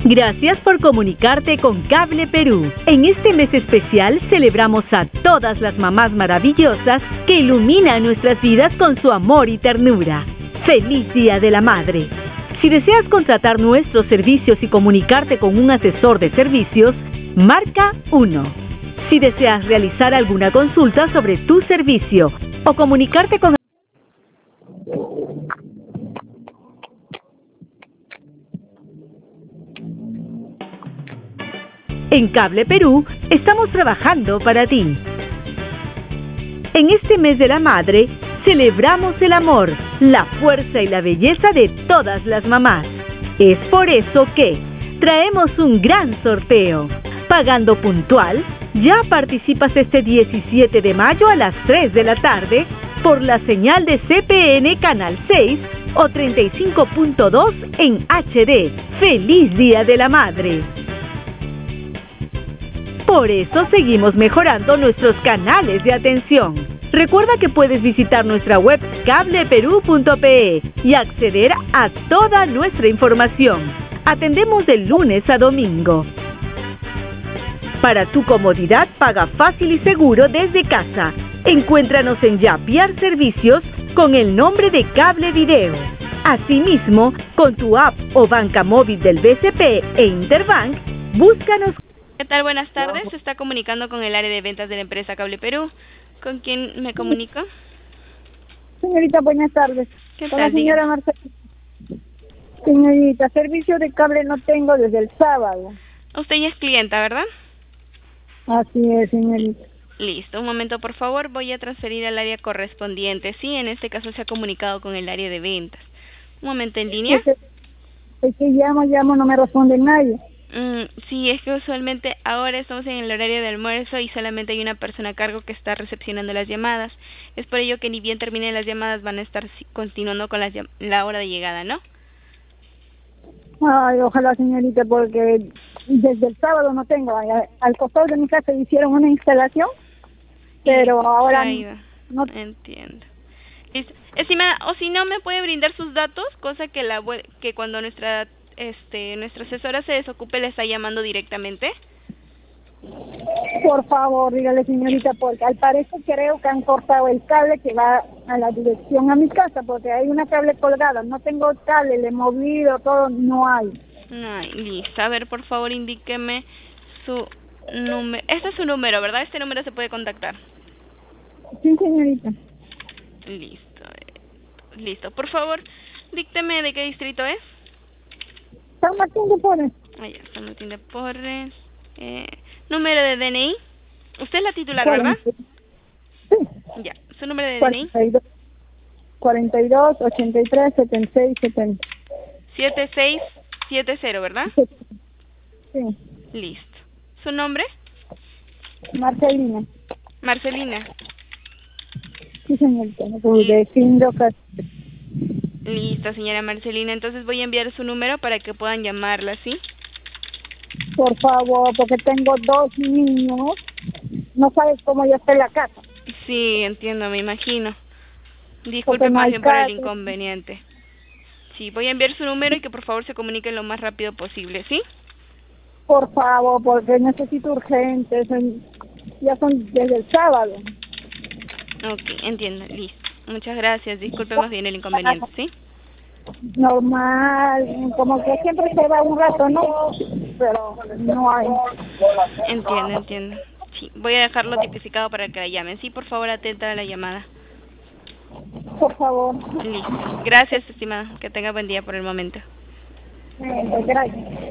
Gracias por comunicarte con Cable Perú. En este mes especial celebramos a todas las mamás maravillosas que iluminan nuestras vidas con su amor y ternura. ¡Feliz Día de la Madre! Si deseas contratar nuestros servicios y comunicarte con un asesor de servicios, marca 1. Si deseas realizar alguna consulta sobre tu servicio o comunicarte con En Cable Perú estamos trabajando para ti. En este mes de la madre, celebramos el amor, la fuerza y la belleza de todas las mamás. Es por eso que traemos un gran sorteo. Pagando puntual, ya participas este 17 de mayo a las 3 de la tarde por la señal de CPN Canal 6 o 35.2 en HD. ¡Feliz Día de la Madre! Por eso seguimos mejorando nuestros canales de atención. Recuerda que puedes visitar nuestra web cableperú.pe y acceder a toda nuestra información. Atendemos de lunes a domingo. Para tu comodidad, paga fácil y seguro desde casa. Encuéntranos en Yapiar Servicios con el nombre de Cable Video. Asimismo, con tu app o banca móvil del BCP e Interbank, búscanos. ¿Qué tal? Buenas tardes. Se está comunicando con el área de ventas de la empresa Cable Perú. ¿Con quién me comunico? Señorita, buenas tardes. ¿Qué Con tal? la señora Marcela. Señorita, servicio de cable no tengo desde el sábado. Usted ya es clienta, ¿verdad? Así es, señorita. Listo. Un momento, por favor. Voy a transferir al área correspondiente. Sí, en este caso se ha comunicado con el área de ventas. Un momento en línea. Es que llamo, no me responde nadie. Sí, es que usualmente ahora estamos en el horario de almuerzo y solamente hay una persona a cargo que está recepcionando las llamadas. Es por ello que ni bien terminen las llamadas van a estar continuando con la hora de llegada, ¿no? Ay, ojalá, señorita, porque desde el sábado no tengo. Al costado de mi casa hicieron una instalación, pero ahora no. Entiendo. Listo. Estimada, o si no me puede brindar sus datos, cosa que cuando nuestra asesora se desocupe le está llamando directamente. Por favor, dígale, señorita, porque al parecer creo que han cortado el cable que va a la dirección a mi casa, porque hay una cable colgada. No tengo cable, le he movido, todo, no hay. Ay, listo. A ver, por favor, indíqueme su número. Este es su número, ¿verdad? Este número se puede contactar. Sí, señorita. Listo. Listo. Por favor, dícteme de qué distrito es. San Martín de Porres. San Martín de Porres. Número de DNI. Usted es la titular, ¿verdad? Sí. Ya. ¿Su número de DNI? 42 83 76 70. 7670, ¿verdad? Sí. Listo. ¿Su nombre? Marcelina. Marcelina. Sí, señorita. De Findo Castro. Listo, señora Marcelina. Entonces voy a enviar su número para que puedan llamarla, ¿sí? Por favor, porque tengo 2 niños. No sabes cómo yo estoy en la casa. Sí, entiendo, me imagino. Disculpe más bien por el inconveniente. Sí, voy a enviar su número y que por favor se comuniquen lo más rápido posible, ¿sí? Por favor, porque necesito urgente. Ya son desde el sábado. Ok, entiendo, listo. Muchas gracias. Disculpe más bien el inconveniente, ¿sí? Normal, como que siempre se va un rato, ¿no? Pero no hay. Entiendo. Sí, voy a dejarlo tipificado para que la llamen. Sí, por favor, atenta a la llamada. Por favor. Listo. Gracias, estimada. Que tenga buen día por el momento. Gracias.